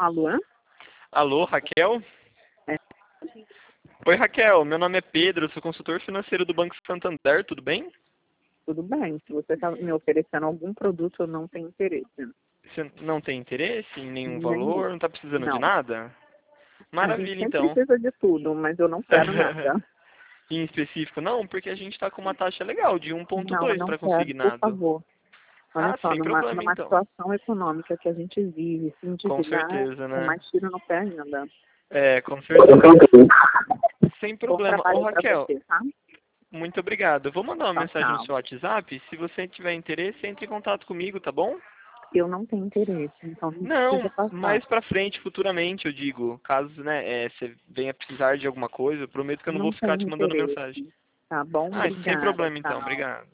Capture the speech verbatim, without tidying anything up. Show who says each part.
Speaker 1: Alô?
Speaker 2: Alô, Raquel?
Speaker 1: É.
Speaker 2: Oi, Raquel. Meu nome é Pedro, eu sou consultor financeiro do Banco Santander, tudo bem?
Speaker 1: Tudo bem. Se você está me oferecendo algum produto, eu não tenho interesse.
Speaker 2: Você não tem interesse em nenhum
Speaker 1: Nenhum.
Speaker 2: valor? Não está precisando de
Speaker 1: Não.
Speaker 2: nada?
Speaker 1: A gente
Speaker 2: Maravilha,
Speaker 1: sempre
Speaker 2: então.
Speaker 1: precisa de tudo, mas eu não quero nada.
Speaker 2: Em específico, não? Porque a gente está com uma taxa legal de um ponto
Speaker 1: Não, eu
Speaker 2: dois
Speaker 1: não
Speaker 2: para
Speaker 1: quero, por
Speaker 2: consignado.
Speaker 1: favor. Olha
Speaker 2: Ah,
Speaker 1: só,
Speaker 2: sem
Speaker 1: numa,
Speaker 2: problema,
Speaker 1: numa
Speaker 2: então.
Speaker 1: situação econômica que a gente vive, se
Speaker 2: Com
Speaker 1: endividar
Speaker 2: certeza,
Speaker 1: é
Speaker 2: né?
Speaker 1: mais tiro no pé ainda.
Speaker 2: É, com certeza. Sem
Speaker 1: Bom
Speaker 2: problema. Ô,
Speaker 1: trabalho para
Speaker 2: Raquel,
Speaker 1: você, tá?
Speaker 2: muito obrigado. Eu vou mandar uma
Speaker 1: Tchau,
Speaker 2: mensagem no
Speaker 1: tchau.
Speaker 2: seu WhatsApp. Se você tiver interesse, entre em contato comigo, tá bom?
Speaker 1: Eu não tenho interesse, então não precisa
Speaker 2: Não,
Speaker 1: passar.
Speaker 2: mais pra frente, futuramente, eu digo. Caso, né, é, você venha precisar de alguma coisa, eu prometo que eu não vou
Speaker 1: Não
Speaker 2: ficar te
Speaker 1: tenho
Speaker 2: mandando mensagem.
Speaker 1: interesse. Tá bom?
Speaker 2: Ah, sem
Speaker 1: Obrigada.
Speaker 2: problema então,
Speaker 1: Tchau.
Speaker 2: obrigado.